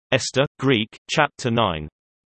Esther, Greek, Chapter 9.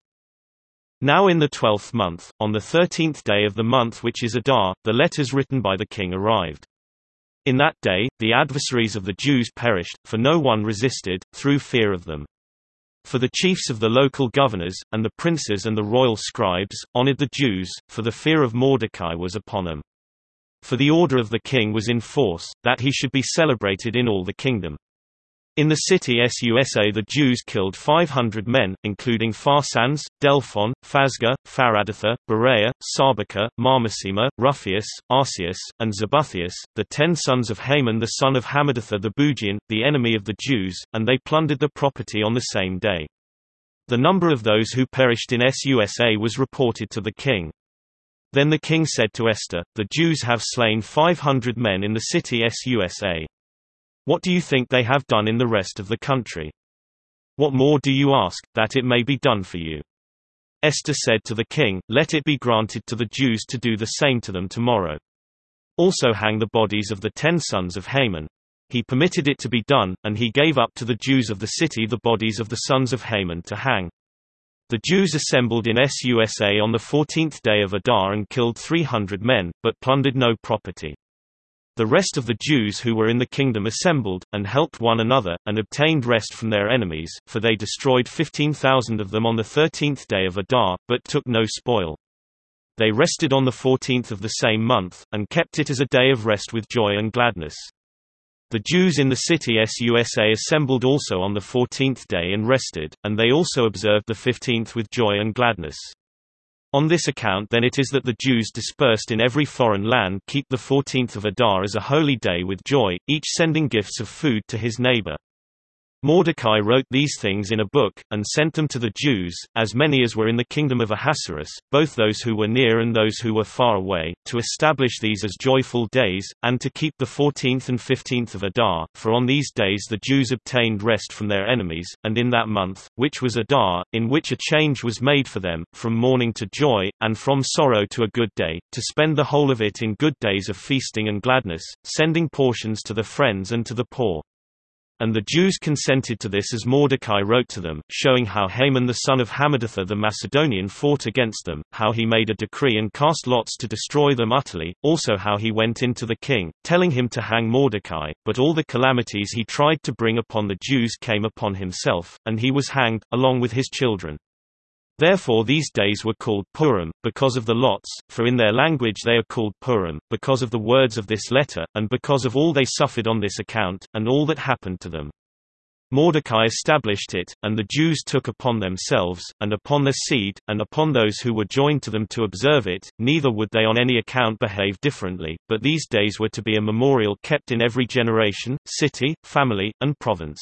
Now in the 12th month, on the 13th day of the month which is Adar, the letters written by the king arrived. In that day, the adversaries of the Jews perished, for no one resisted, through fear of them. For the chiefs of the local governors, and the princes and the royal scribes, honored the Jews, for the fear of Mordecai was upon them. For the order of the king was in force, that he should be celebrated in all the kingdom. In the city Susa the Jews killed 500 men, including Pharsanus, Delphon, Phasga, Pharadatha, Berea, Sarbaka, Marmosema, Ruphius, Arceus, and Zebuthius, the 10 sons of Haman the son of Hammedatha the Bugian, the enemy of the Jews, and they plundered the property on the same day. The number of those who perished in Susa was reported to the king. Then the king said to Esther, "The Jews have slain 500 men in the city Susa. What do you think they have done in the rest of the country? What more do you ask, that it may be done for you?" Esther said to the king, "Let it be granted to the Jews to do the same to them tomorrow. Also hang the bodies of the 10 sons of Haman." He permitted it to be done, and he gave up to the Jews of the city the bodies of the sons of Haman to hang. The Jews assembled in Susa on the 14th day of Adar and killed 300 men, but plundered no property. The rest of the Jews who were in the kingdom assembled, and helped one another, and obtained rest from their enemies, for they destroyed 15,000 of them on the 13th day of Adar, but took no spoil. They rested on the 14th of the same month, and kept it as a day of rest with joy and gladness. The Jews in the city Susa assembled also on the 14th day and rested, and they also observed the 15th with joy and gladness. On this account then it is that the Jews dispersed in every foreign land keep the 14th of Adar as a holy day with joy, each sending gifts of food to his neighbor. Mordecai wrote these things in a book, and sent them to the Jews, as many as were in the kingdom of Ahasuerus, both those who were near and those who were far away, to establish these as joyful days, and to keep the 14th and 15th of Adar, for on these days the Jews obtained rest from their enemies, and in that month, which was Adar, in which a change was made for them, from mourning to joy, and from sorrow to a good day, to spend the whole of it in good days of feasting and gladness, sending portions to the friends and to the poor. And the Jews consented to this as Mordecai wrote to them, showing how Haman the son of Hammedatha the Macedonian fought against them, how he made a decree and cast lots to destroy them utterly, also how he went in to the king, telling him to hang Mordecai, but all the calamities he tried to bring upon the Jews came upon himself, and he was hanged, along with his children. Therefore these days were called Purim, because of the lots, for in their language they are called Purim, because of the words of this letter, and because of all they suffered on this account, and all that happened to them. Mordecai established it, and the Jews took upon themselves, and upon their seed, and upon those who were joined to them to observe it, neither would they on any account behave differently, but these days were to be a memorial kept in every generation, city, family, and province.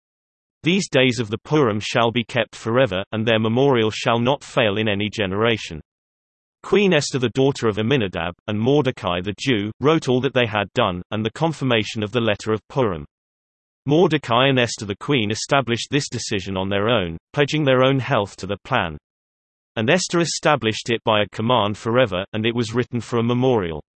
These days of the Purim shall be kept forever, and their memorial shall not fail in any generation. Queen Esther the daughter of Amminadab, and Mordecai the Jew, wrote all that they had done, and the confirmation of the letter of Purim. Mordecai and Esther the queen established this decision on their own, pledging their own health to the plan. And Esther established it by a command forever, and it was written for a memorial.